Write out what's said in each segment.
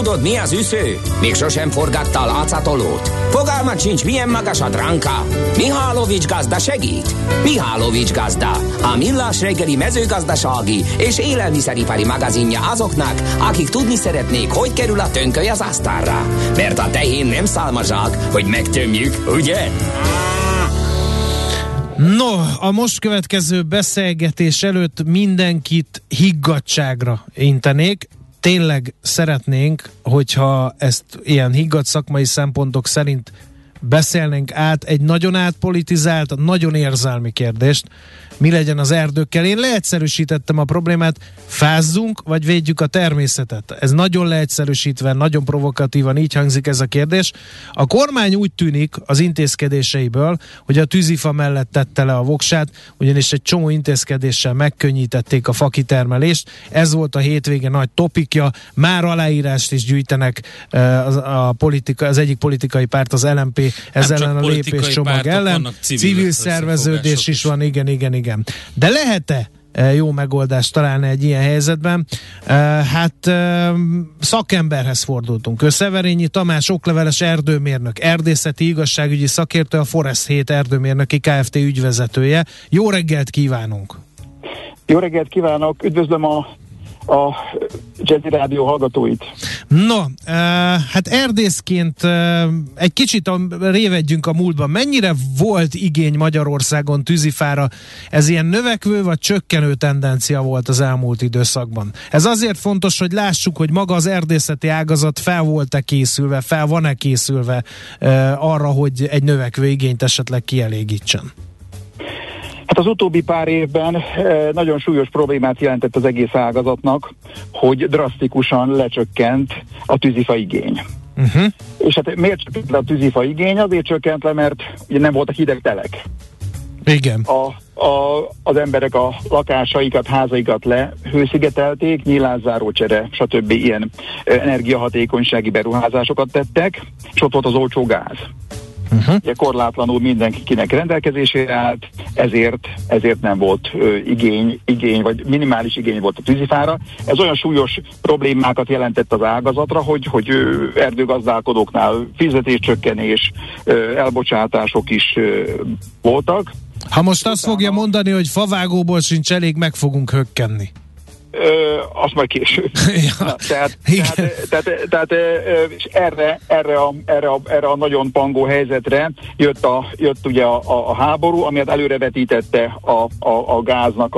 tudod, mi az üsző? Még sosem forgatta a látszatolót? Fogalmat sincs, milyen magas a dránka? Mihálovics gazda segít? Mihálovics gazda, a millás reggeli mezőgazdasági és élelmiszeripari magazinja azoknak, akik tudni szeretnék, hogy kerül a tönköly az asztalra. Mert a tehén nem szálmazsák, hogy megtömjük, ugye? No, a most következő beszélgetés előtt mindenkit higgadtságra intenék. Tényleg szeretnénk, hogyha ezt ilyen higgadt szakmai szempontok szerint beszélnénk át egy nagyon átpolitizált, nagyon érzelmi kérdést. Mi legyen az erdőkkel? Én leegyszerűsítettem a problémát, fázzunk, vagy védjük a természetet? Ez nagyon leegyszerűsítve, nagyon provokatívan így hangzik ez a kérdés. A kormány úgy tűnik az intézkedéseiből, hogy a tűzifa mellett tette le a voksát, ugyanis egy csomó intézkedéssel megkönnyítették a fakitermelést. Ez volt a hétvége nagy topikja. Már aláírást is gyűjtenek az egyik politikai párt, az LMP, ez ellen a lépéscsomag ellen. Civil szerveződés is van, igen. De lehet-e jó megoldást találni egy ilyen helyzetben? Szakemberhez fordultunk. Szeverényi Tamás, okleveles erdőmérnök, erdészeti igazságügyi szakértő, a Forest 7 erdőmérnöki Kft. Ügyvezetője. Jó reggelt kívánunk! Jó reggelt kívánok! Üdvözlöm a Jazzy Rádió hallgatóit. No, hát erdészként egy kicsit révedjünk a múltban. Mennyire volt igény Magyarországon tűzifára? Ez ilyen növekvő vagy csökkenő tendencia volt az elmúlt időszakban? Ez azért fontos, hogy lássuk, hogy maga az erdészeti ágazat fel van-e készülve arra, hogy egy növekvő igényt esetleg kielégítsen. Hát az utóbbi pár évben nagyon súlyos problémát jelentett az egész ágazatnak, hogy drasztikusan lecsökkent a tűzifa igény. És hát miért csökkent le a tűzifa igény? Azért csökkent le, mert ugye nem voltak hideg telek. Igen. Az emberek a lakásaikat, házaikat lehőszigetelték, nyílászárócsere, stb. Ilyen energiahatékonysági beruházásokat tettek, és ott volt az olcsó gáz. Ugye korlátlanul mindenkinek rendelkezésére állt, ezért nem volt igény, vagy minimális igény volt a tűzifára. Ez olyan súlyos problémákat jelentett az ágazatra, hogy erdőgazdálkodóknál fizetéscsökkenés, elbocsátások is voltak. Ha most azt fogja mondani, hogy favágóból sincs elég, meg fogunk hökkenni. Azt majd később. Ja. Tehát erre a nagyon pangó helyzetre jött ugye a háború, ami előrevetítette a gáznak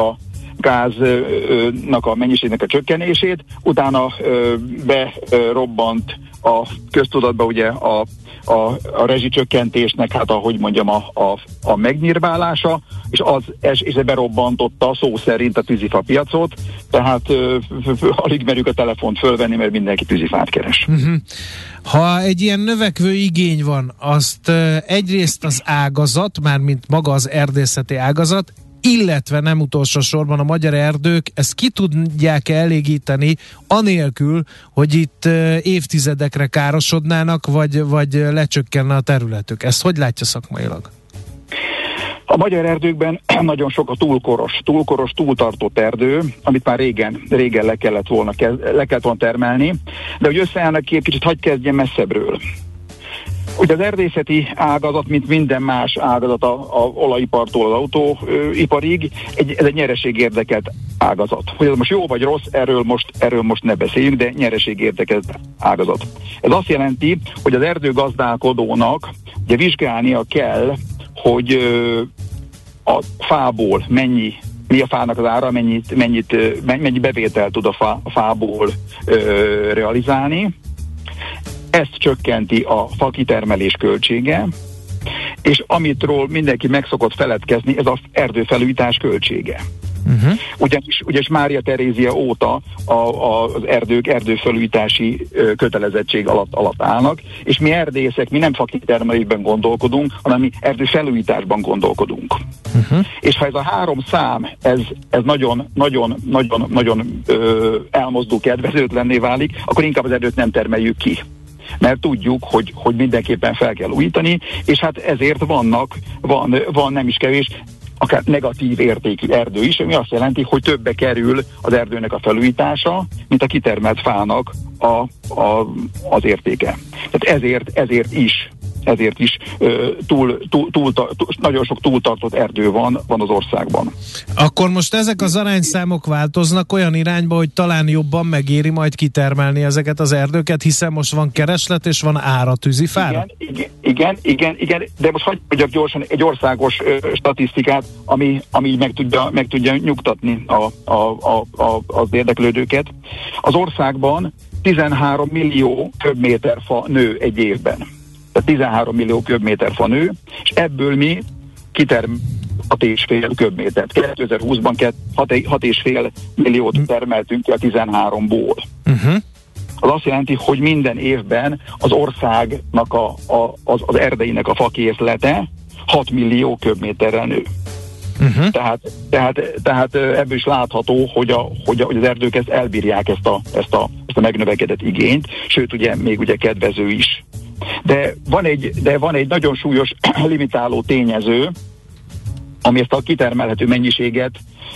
a mennyiségnek a csökkenését, utána berobbant a köztudatba ugye a rezsicsökkentésnek, hát ahogy mondjam, a megnyírválása, és berobbantotta szó szerint a tűzifa piacot, tehát alig merjük a telefont fölvenni, mert mindenki tűzifát keres. Ha egy ilyen növekvő igény van, azt egyrészt az ágazat, mármint maga az erdészeti ágazat, illetve nem utolsó sorban a magyar erdők ezt ki tudják elégíteni anélkül, hogy itt évtizedekre károsodnának, vagy lecsökkenne a területük. Ezt hogy látja szakmailag? A magyar erdőkben nagyon sok a túlkoros, túltartott erdő, amit már régen le kellett volna termelni, de hogy összeállnak ki, egy kicsit hadd kezdjen messzebbről. Ugye az erdészeti ágazat, mint minden más ágazat, a olajipartól az autóiparig, ez egy nyereségérdekelt ágazat. Hogy ez most jó vagy rossz, erről most ne beszéljünk, de nyereségérdekelt ágazat. Ez azt jelenti, hogy az erdőgazdálkodónak ugye vizsgálnia kell, hogy a fából mi a fának az ára, mennyi bevételt tud a fából realizálni. Ezt csökkenti a fakitermelés költsége, és amitről mindenki meg szokott feledkezni, ez az erdőfelújítás költsége. Ugyanis Mária Terézia óta az erdők erdőfelújítási kötelezettség alatt állnak, és mi erdészek, mi nem fakitermelésben gondolkodunk, hanem mi erdőfelújításban gondolkodunk. És ha ez a három szám, ez nagyon elmozdul, kedvezőtlenné válik, akkor inkább az erdőt nem termeljük ki. Mert tudjuk, hogy mindenképpen fel kell újítani, és hát ezért van nem is kevés. akár negatív értékű erdő is, ami azt jelenti, hogy többe kerül az erdőnek a felújítása, mint a kitermelt fának az értéke. Tehát ezért is nagyon sok túltartott erdő van az országban. Akkor most ezek az arányszámok változnak olyan irányba, hogy talán jobban megéri majd kitermelni ezeket az erdőket, hiszen most van kereslet és van ára tűzifára? Igen, de most hagyj mondjak gyorsan egy országos statisztikát, ami meg tudja nyugtatni az érdeklődőket. Az országban 13 millió köbméter fa nő egy évben. Tehát 13 millió köbméter fa nő, és ebből mi kitermelünk 6,5 köbmétert. 2020-ban 6,5 milliót termeltünk ki a 13-ból. Az azt jelenti, hogy minden évben az országnak az erdeinek a fakészlete 6 millió köbméterrel nő. Tehát ebből is látható, hogy az erdők ezt elbírják ezt a megnövekedett igényt, sőt ugye még ugye kedvező is. De van egy nagyon súlyos limitáló tényező, ami ezt a kitermelhető mennyiséget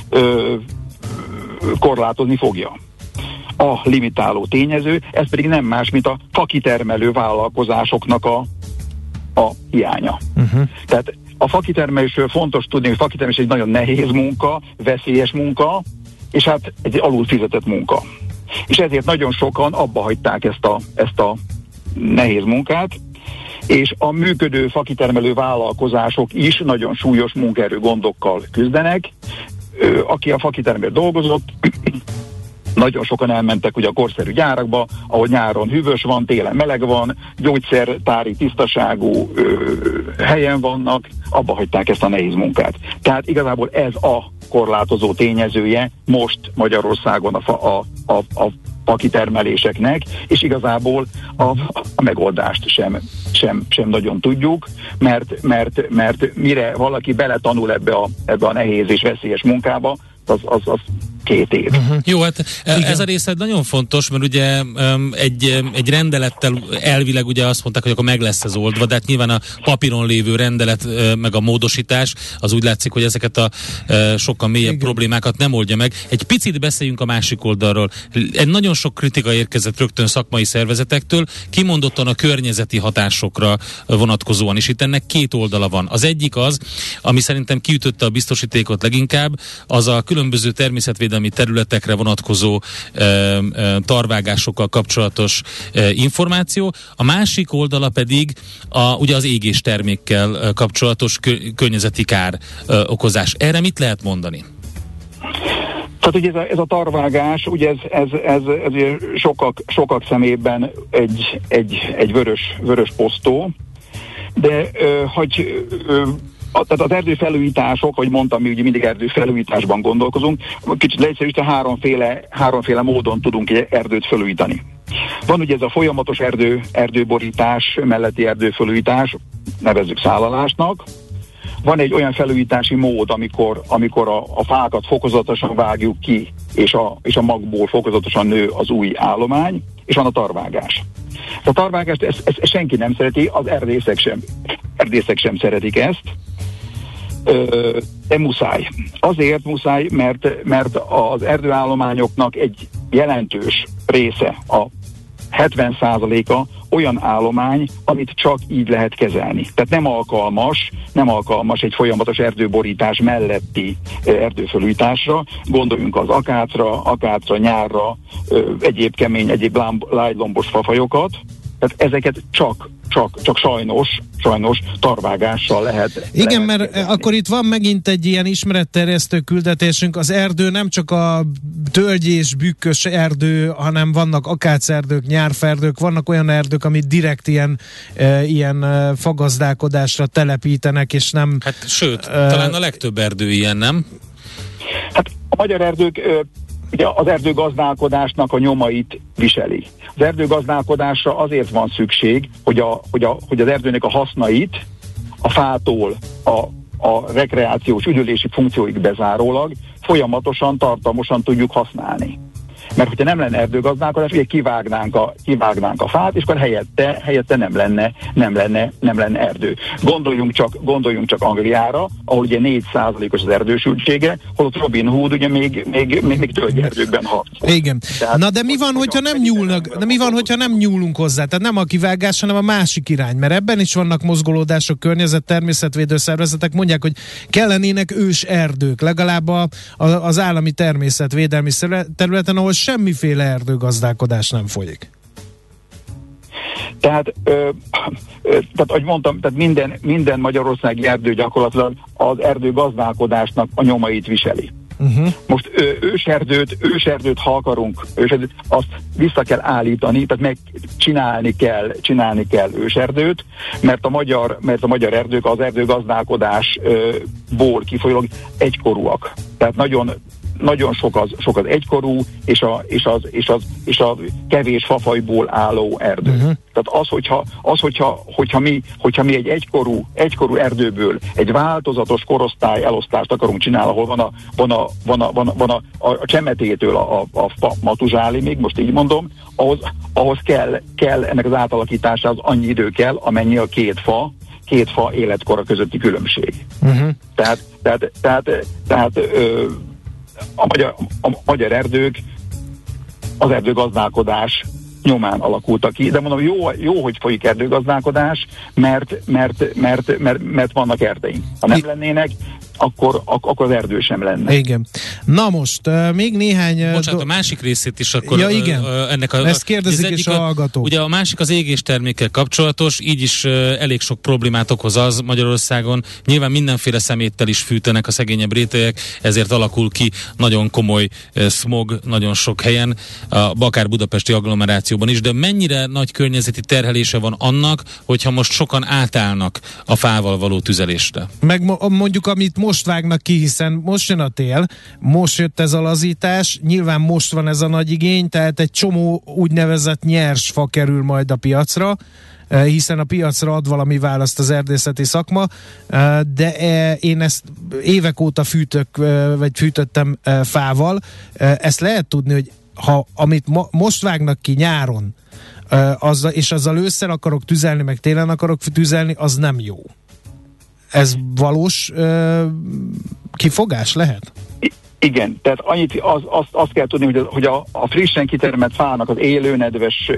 korlátozni fogja. A limitáló tényező, ez pedig nem más, mint a fakitermelő vállalkozásoknak a hiánya. Tehát a fakitermelésről fontos tudni, hogy fakitermelés egy nagyon nehéz munka, veszélyes munka, és hát egy alul fizetett munka. És ezért nagyon sokan abba hagyták ezt a nehéz munkát, és a működő fakitermelő vállalkozások is nagyon súlyos munkaerő gondokkal küzdenek. Aki a fakitermelő dolgozott, nagyon sokan elmentek ugye a korszerű gyárakba, ahol nyáron hűvös van, télen meleg van, gyógyszertári tisztaságú helyen vannak, abba hagyták ezt a nehéz munkát. Tehát igazából ez a korlátozó tényezője most Magyarországon a fakitermeléseknek, és igazából a megoldást sem nagyon tudjuk, mert mire valaki beletanul ebbe a nehéz és veszélyes munkába, az 2 év. Jó, hát ez a része nagyon fontos, mert ugye egy rendelettel elvileg ugye azt mondták, hogy akkor meg lesz ez oldva, de hát nyilván a papíron lévő rendelet meg a módosítás, az úgy látszik, hogy ezeket a sokkal mélyebb problémákat nem oldja meg. Egy picit beszéljünk a másik oldalról. Egy nagyon sok kritika érkezett rögtön szakmai szervezetektől, kimondottan a környezeti hatásokra vonatkozóan is. Itt ennek 2 oldala van. Az egyik az, ami szerintem kiütötte a biztosítékot leginkább, az a különböző természetvédelmi területekre vonatkozó tarvágásokkal kapcsolatos információ. A másik oldala pedig ugye az égéstermékkel kapcsolatos környezeti kár okozás. Erre mit lehet mondani? Tehát ugye ez a tarvágás, ugye ez sokak szemében egy vörös posztó, de tehát az erdőfelújítások, ahogy mondtam, mi ugye mindig erdőfelújításban gondolkozunk, kicsit leegyszerűsítve háromféle módon tudunk erdőt felújítani. Van ugye ez a folyamatos erdőborítás melletti erdőfelújítás, nevezzük szállalásnak. Van egy olyan felújítási mód, amikor a fákat fokozatosan vágjuk ki, és a magból fokozatosan nő az új állomány, és van a tarvágás. A tarvágást ezt senki nem szereti, az erdészek sem szeretik ezt, de muszáj. Azért muszáj, mert az erdőállományoknak egy jelentős része, a 70%-a olyan állomány, amit csak így lehet kezelni. Tehát nem alkalmas egy folyamatos erdőborítás melletti erdőfelújításra. Gondoljunk az akácra, nyárra, egyéb kemény, egyéb lágylombos fafajokat. Tehát ezeket csak sajnos tarvágással lehet. Igen, mert akkor itt van megint egy ilyen ismeretterjesztő küldetésünk. Az erdő nem csak a tölgy és bükkös erdő, hanem vannak akácerdők, nyárferdők, vannak olyan erdők, amit direkt ilyen fagazdálkodásra telepítenek, és nem... Hát sőt, talán a legtöbb erdő ilyen, nem? Hát a magyar erdők ugye az erdőgazdálkodásnak a nyomait viseli. Az erdőgazdálkodásra azért van szükség, hogy az erdőnek a hasznait a fától a rekreációs üdülési funkcióig bezárólag folyamatosan, tartalmasan tudjuk használni. Mert hogyha nem lenne erdőgazdálkodás, ugye kivágnánk a fát, és akkor helyette nem lenne erdő. Gondoljunk csak Angliára, ahol ugye 4%-os az erdősültsége, holott Robin Hood ugye még tölgyerdőkben harcol. Igen. Na de mi van, hogyha nem nyúlnak, de mi van, hogyha nem nyúlunk hozzá? Tehát nem a kivágás, hanem a másik irány, mert ebben is vannak mozgolódások, környezet, természetvédő szervezetek mondják, hogy kellenének ős erdők, legalább az állami természetvédelmi területen, ahol semmiféle erdőgazdálkodás nem folyik. Tehát, ahogy mondtam, tehát minden magyarországi erdő gyakorlatilag az erdőgazdálkodásnak a nyomait viseli. Most őserdőt, ha akarunk, azt vissza kell állítani, tehát csinálni kell őserdőt, mert a magyar erdők az erdőgazdálkodásból kifolyólag egykorúak. Tehát nagyon sok az egykorú, és a kevés fafajból álló erdő. Tehát hogyha mi egy egykorú erdőből egy változatos korosztály elosztást akarunk csinálni, ahol van a csemetétől a matuzsáli, még most így mondom, ahhoz kell ennek az átalakításához annyi idő kell, amennyi a két fa életkora közötti különbség. Tehát a magyar erdők az erdőgazdálkodás nyomán alakultak ki, de mondom, jó, hogy folyik erdőgazdálkodás, mert vannak erdeink. Ha nem lennének, akkor az erdő sem lenne. Igen. Na most, még néhány... Bocsánat, a másik részét is akkor... Ja, igen. Ezt kérdezik is a hallgatók. Ugye a másik az égéstermékkel kapcsolatos, így is elég sok problémát okoz az Magyarországon. Nyilván mindenféle szeméttel is fűtenek a szegényebb rétegek, ezért alakul ki nagyon komoly smog nagyon sok helyen, akár budapesti agglomerációban is, de mennyire nagy környezeti terhelése van annak, hogyha most sokan átállnak a fával való tüzelésre? Meg mondjuk, amit most vágnak ki, hiszen most jön a tél, most jött ez a lazítás, nyilván most van ez a nagy igény, tehát egy csomó úgynevezett nyers fa kerül majd a piacra, hiszen a piacra ad valami választ az erdészeti szakma, de én ezt évek óta fűtöttem fával. Ezt lehet tudni, hogy amit most vágnak ki nyáron, és azzal ősszel akarok tüzelni, meg télen akarok tüzelni, az nem jó. Ez valós kifogás lehet? Igen, tehát azt kell tudni, hogy a frissen kitermelt fának az élőnedves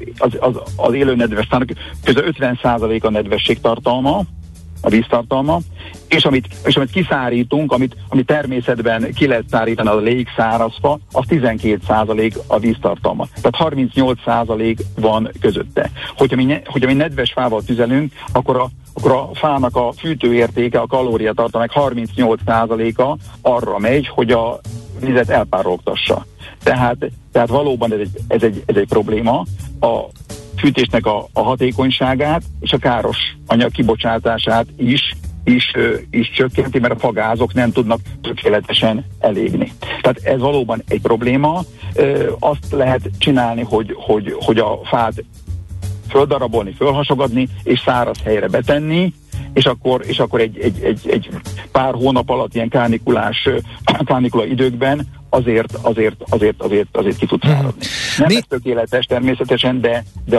fának közel 50% a nedvességtartalma, a víztartalma, és amit kiszárítunk, amit természetben ki lehet szárítani, az a légszáraz fa, az 12% a víztartalma. Tehát 38% van közötte. Hogyha mi nedves fával tüzelünk, akkor a fának a fűtőértéke, a kalóriatartalmának 38%-a arra megy, hogy a vizet elpárolgtassa. Tehát valóban ez egy probléma. A fűtésnek a hatékonyságát és a káros anyag kibocsátását is csökkenti, mert a fagázok nem tudnak tökéletesen elégni. Tehát ez valóban egy probléma. Azt lehet csinálni, hogy a fát földarabolni, fölhasogatni, és száraz helyre betenni, és akkor egy pár hónap alatt ilyen kánikula időkben azért ki tud száradni. Nem ez tökéletes természetesen, de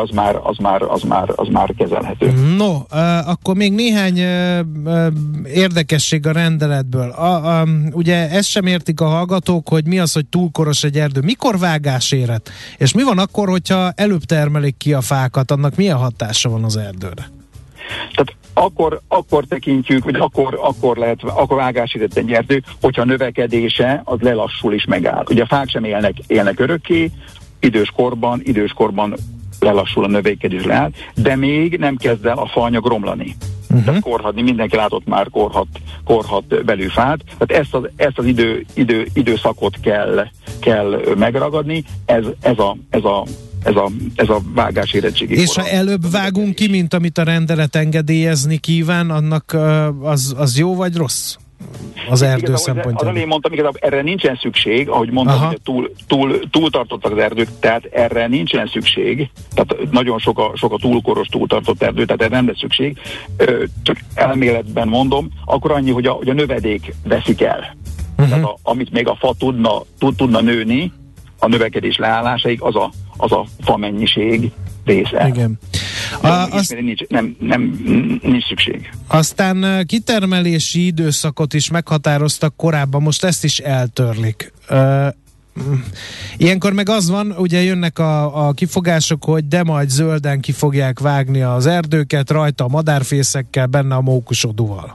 az már kezelhető. No, akkor még néhány érdekesség a rendeletből. Ugye ezt sem értik a hallgatók, hogy mi az, hogy túlkoros egy erdő. Mikor vágásérhet? És mi van akkor, hogyha előbb termelik ki a fákat, annak milyen hatása van az erdőre? Tehát akkor tekintjük, hogy akkor vágásérhet egy erdő, hogyha a növekedése az lelassul és megáll. Ugye a fák sem élnek örökké, időskorban lelassul a növekedés leáll, de még nem kezd el a faanyag romlani. Tehát korhatni, mindenki látott már korhat belőfát, tehát ezt az időszakot kell megragadni, ez a vágás érettségi. És ha előbb vágunk ki, mint amit a rendelet engedélyezni kíván, annak az jó vagy rossz? Az erdő szempontjából. Az elején mondtam, igazából erre nincsen szükség, ahogy mondtam, hogy túltartottak az erdők, tehát erre nincsen szükség, tehát nagyon sok a túlkoros, túltartott erdő, tehát erre nem lesz szükség, csak elméletben mondom, akkor annyi, hogy a növedék veszik el. Tehát amit még a fa tudna nőni, a növekedés leállásáig az a fa mennyiség része. Igen. Nincs szükség. Aztán kitermelési időszakot is meghatároztak korábban, most ezt is eltörlik. Ilyenkor meg az van, ugye jönnek a kifogások, hogy de majd zölden ki fogják vágni az erdőket, rajta a madárfészekkel, benne a mókusodúval.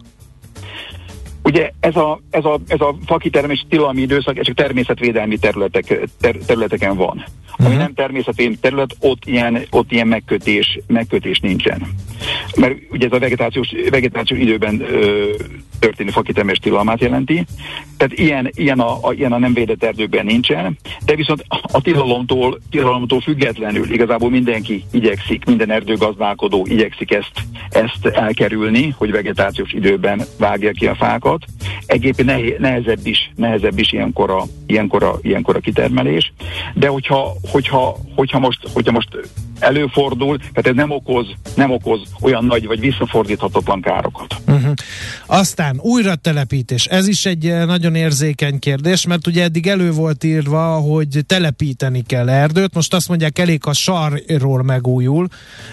Ugye ez a fakitermés tilalmi időszak, ez csak természetvédelmi területeken van. Ami nem természetvédelmi terület, ott ilyen megkötés nincsen. Mert ugye ez a vegetációs időben történő fakitermés tilalmát jelenti. Tehát ilyen a nem védett erdőkben nincsen, de viszont a tilalomtól függetlenül igazából mindenki igyekszik, minden erdőgazdálkodó igyekszik ezt elkerülni, hogy vegetációs időben vágja ki a fákat. Egyébként nehezebb is ilyenkor a kitermelés, de hogyha most előfordul, tehát ez nem okoz olyan nagy vagy visszafordíthatatlan károkat. Aztán újratelepítés. Ez is egy nagyon érzékeny kérdés, mert ugye eddig elő volt írva, hogy telepíteni kell erdőt, most azt mondják, elég, ha sarról megújul,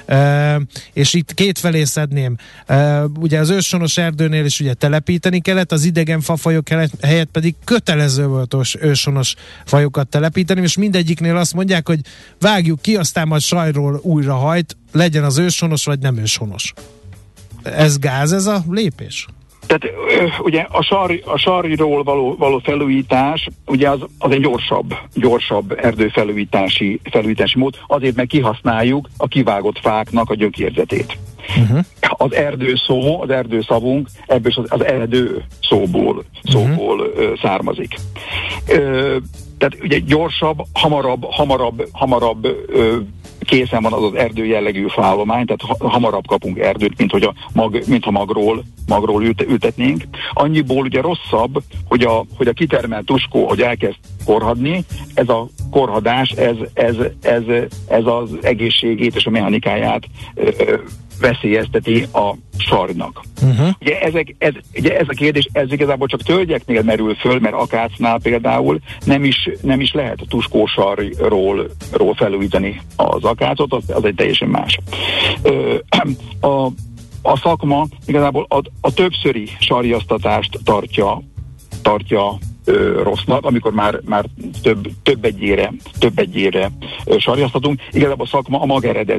és itt kétfelé szedném. Ugye az őshonos erdőnél is ugye telepíteni kellett, az idegen fafajok helyett pedig kötelező volt őshonos fajokat telepíteni, és mindegyiknél azt mondják, hogy vágjuk ki, aztán majd sajról újra hajt, legyen az őshonos vagy nem őshonos. Ez gáz, ez a lépés? Tehát ugye a sarriról való felújítás, ugye az egy gyorsabb erdőfelújítási mód, azért meg kihasználjuk a kivágott fáknak a gyökérzetét. Az erdőszavunk ebből az erdő szóból származik. Tehát ugye gyorsabb, hamarabb készen van az erdő jellegű faállomány, tehát hamarabb kapunk erdőt, mint ha magról ültetnénk. Annyiból ugye rosszabb, hogy a kitermelt tuskó, hogy elkezd korhadni, ez a korhadás, ez az egészségét és a mechanikáját veszélyezteti a sarnak. Ugye ez a kérdés, ez igazából csak tölgyeknél merül föl, mert akácnál például nem is lehet a tuskósarról felújítani az akácot, az egy teljesen más. A szakma igazából a többszöri sarjasztatást tartja rossznak, amikor már több egyére sarjasztatunk. Igazából a szakma a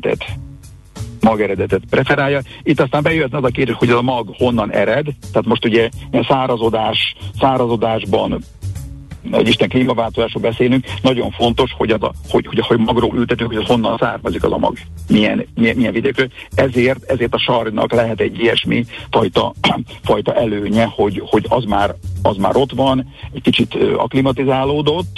mageredetet preferálja. Itt aztán bejöhetne az a kérdés, hogy ez a mag honnan ered. Tehát most ugye ilyen szárazodásban, egy Isten klímaváltozásról beszélünk, nagyon fontos, hogy magról ültetünk, hogy az honnan származik az a mag. Milyen vidékről. Ezért a sarnak lehet egy ilyesmi fajta előnye, hogy az már ott van, egy kicsit akklimatizálódott,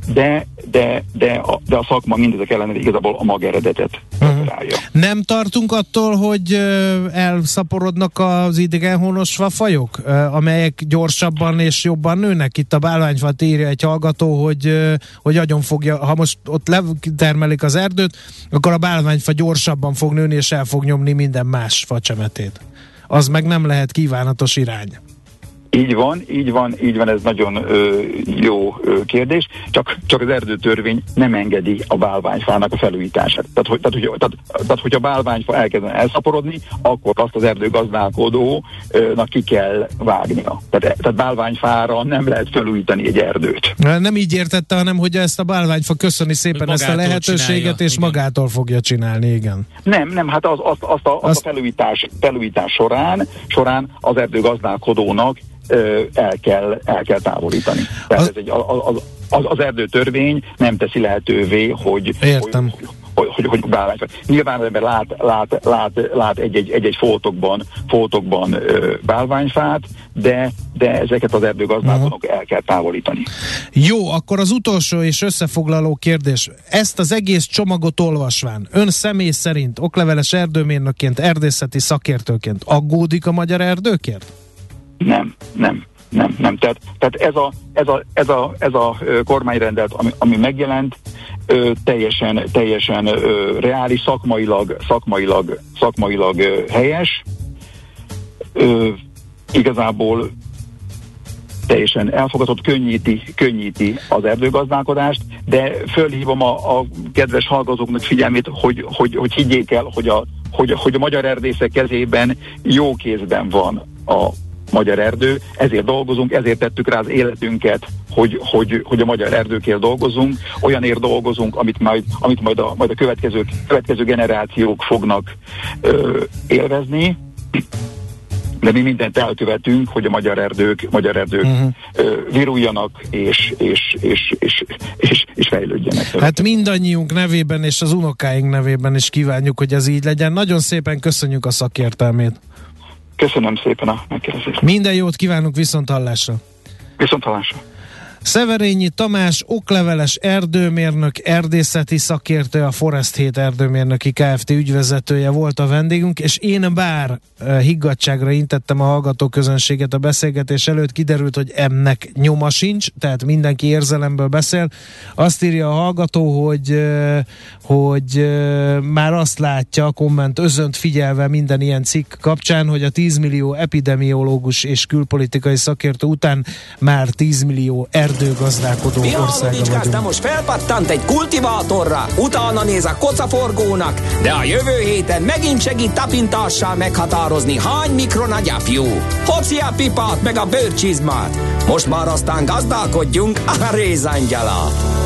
de a szakma mindezek ellenére igazából a mageredetet preferálja. Nem tartunk attól, hogy elszaporodnak az idegenhonos fafajok, amelyek gyorsabban és jobban nőnek? Itt a bálványfát írja egy hallgató, hogy agyon fogja, ha most ott letermelik az erdőt, akkor a bálványfa gyorsabban fog nőni, és el fog nyomni minden más facsemetét. Az meg nem lehet kívánatos irány. Így van, ez nagyon jó kérdés, csak az erdőtörvény nem engedi a bálványfának a felújítását. Tehát hogy a bálványfa elkezdene elszaporodni, akkor azt az erdőgazdálkodónak ki kell vágnia. Tehát bálványfára nem lehet felújítani egy erdőt. Nem így értette, hanem hogy ezt a bálványfa köszöni szépen ezt a lehetőséget, csinálja, és igen, magától fogja csinálni, igen. Nem, hát azt a felújítás során az erdőgazdálkodónak el kell távolítani. Tehát az erdőtörvény nem teszi lehetővé, hogy bálványfa. Nyilván az ember lát egy foltokban bálványfát, de ezeket az erdőgazdálkodók el kell távolítani. Jó, akkor az utolsó és összefoglaló kérdés. Ezt az egész csomagot olvasván, ön személy szerint okleveles erdőmérnökként, erdészeti szakértőként aggódik a magyar erdőkért? Nem. Tehát ez a kormányrendelet, ami megjelent, teljesen reális, szakmailag helyes. Igazából teljesen elfogadott, könnyíti az erdőgazdálkodást, de fölhívom a kedves hallgatóknak figyelmét, hogy higgyék el, hogy a magyar erdészek kezében jó kézben van a magyar erdő, ezért dolgozunk, ezért tettük rá az életünket, hogy a magyar erdőkért dolgozunk, olyanért dolgozunk, amit majd a következő generációk fognak élvezni, de mi mindent elkövetünk, hogy a magyar erdők viruljanak és fejlődjenek. Hát mindannyiunk nevében és az unokáink nevében is kívánjuk, hogy ez így legyen. Nagyon szépen köszönjük a szakértelmét. Köszönöm szépen a megkérdezést. Minden jót kívánunk, viszonthallásra. Viszonthallásra. Szeverényi Tamás, okleveles erdőmérnök, erdészeti szakértő, a Forest 7 erdőmérnöki Kft. Ügyvezetője volt a vendégünk, és én bár higgadtságra intettem a hallgatóközönséget a beszélgetés előtt, kiderült, hogy ennek nyoma sincs, tehát mindenki érzelemből beszél. Azt írja a hallgató, hogy már azt látja, a komment özönt figyelve minden ilyen cikk kapcsán, hogy a 10 millió epidemiológus és külpolitikai szakértő után már 10 millió erdőgazdálkodó országa vagyunk. Most felpattant egy kultivátorra, utána néz a kocaforgónak, de a jövő héten megint segít tapintással meghatározni, hány mikron a gyapjú. Hoci a pipát meg a bőrcsizmát. Most már aztán gazdálkodjunk a rézangyala.